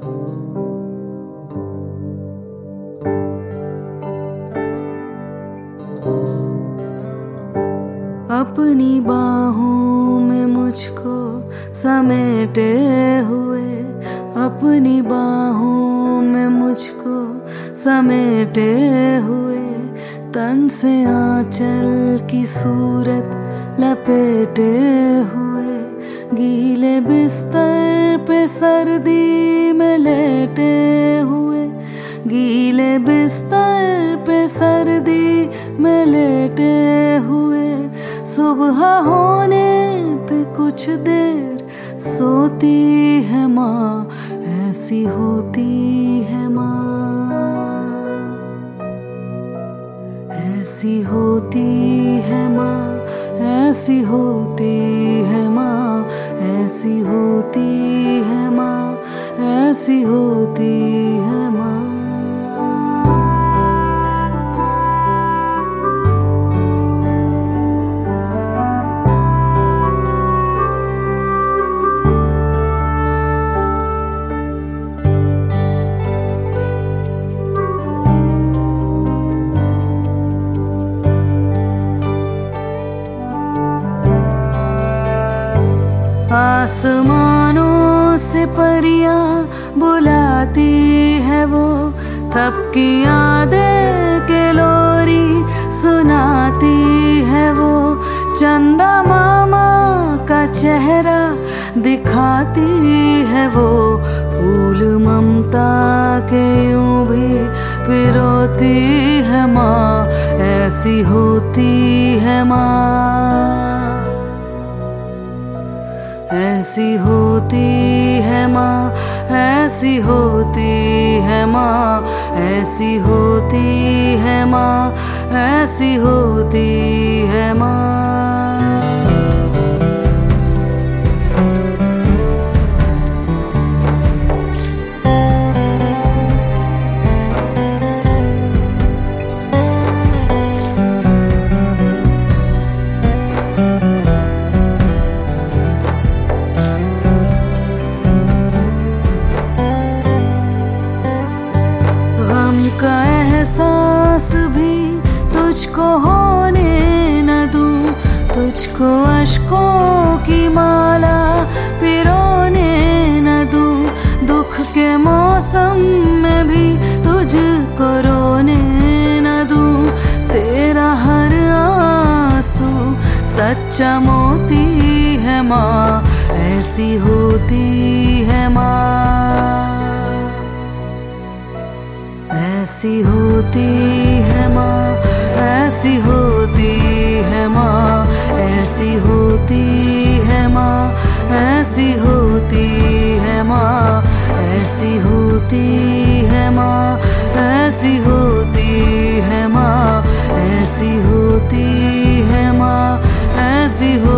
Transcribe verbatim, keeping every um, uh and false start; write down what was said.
अपनी बाहों में मुझको समेटे हुए, अपनी बाहों में मुझको समेटे हुए, तन से आंचल की सूरत लपेटे हुए, गीले बिस्तर पे सर्दी में लेटे हुए, गीले बिस्तर पे सर्दी में लेटे हुए, सुबह होने पे कुछ देर सोती है माँ, ऐसी होती है माँ, ऐसी होती है माँ, ऐसी होती है माँ, ऐसी होती है माँ, ऐसी होती है माँ। आसमानों से परियां बुलाती है वो, तब की यादें के लोरी सुनाती है वो, चंदा मामा का चेहरा दिखाती है वो, फूल ममता के यूं भी पिरोती है माँ, ऐसी होती है माँ, ऐसी होती है माँ, ऐसी होती है माँ, ऐसी होती है माँ, ऐसी होती है माँ। का एहसास भी तुझको होने न दूं, तुझको अश्कों की माला पिरोने न दूं, दुख के मौसम में भी तुझको रोने न दूं, तेरा हर आंसू सच्चा मोती है माँ, ऐसी होती है माँ, ऐसी होती है माँ, ऐसी होती है माँ, ऐसी होती है माँ, ऐसी होती है माँ, ऐसी होती है माँ, ऐसी होती है माँ, ऐसी होती है माँ, ऐसी